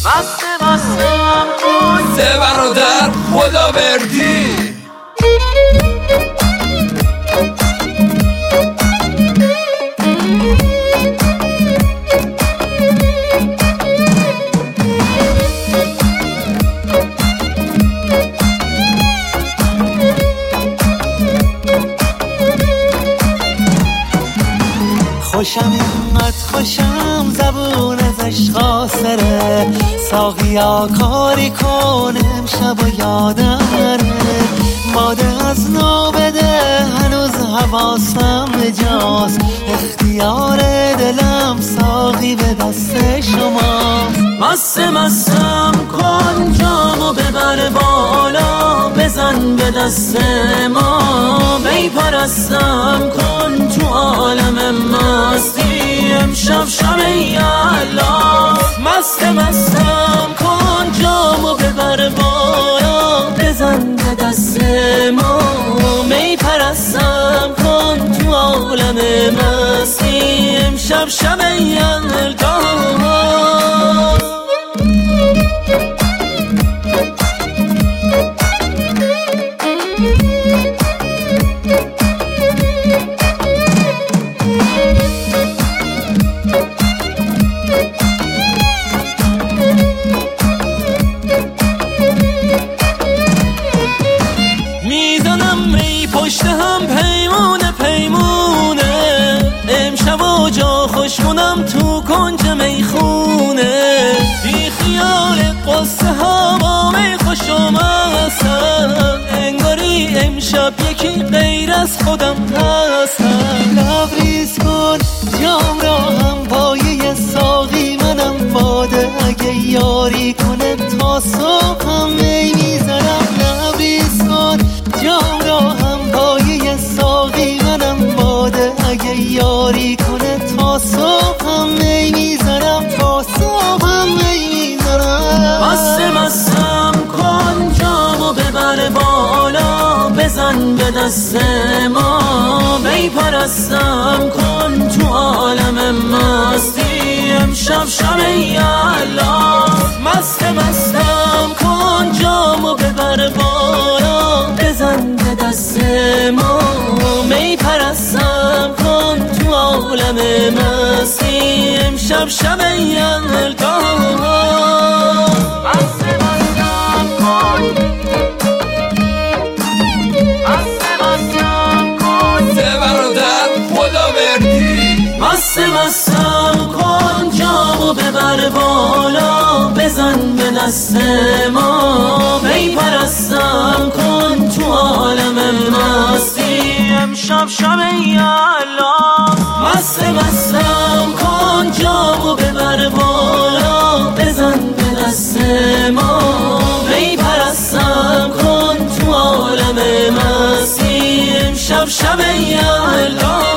مستم کن سه برادر خداوردی. خوشم اینقدر خوشم زبون ازش خاسره، ساقیا کاری کنه امشب و یادم نره، باده از نو بده هنوز حواسم جاست، اختیار دلم ساقی به دست شماست. مستم کن جامو ببر بالا، بزن به دست ما، می پرستم کن تو عالم مستی، امشب شب یلا. مستم کن جامو ببر بالا، بزن به دست ما، می پرستم کن تو عالم مستی، امشب شب یلا. میزنم می پشت هم پیمونه پیمونه، امشب و جا خوشمونم تو کنج میخونه، بی خیال قصه ها با می خوش آمدم، انگاری امشب یکی غیر از خودم هستم. لبریز کن جام را هم پایه ساقی، منم باده اگه یاری کنه تا صبح هم می میزنم. لبریز کن جام را هم پایه ساقی، منم باده اگه یاری کنه تا صبح هم می میزنم، تا صبح هم می میزنم. مستم کن جامو ببر بالا، بزن به دست ما، می پرستم کن تو عالم مستی، امشب شب یلا. مستم کن جامو ببر بالا، بزن به دست ما، می پرستم کن تو عالم مستی، امشب شب یلا. مستم کن جامو ببر بالا، بزن به دست ما، می پرستم کن تو عالم مستی، امشب شب یلا. مستم کن جامو ببر بالا، بزن به دست ما، می پرستم کن تو عالم مستی، امشب شب یلا.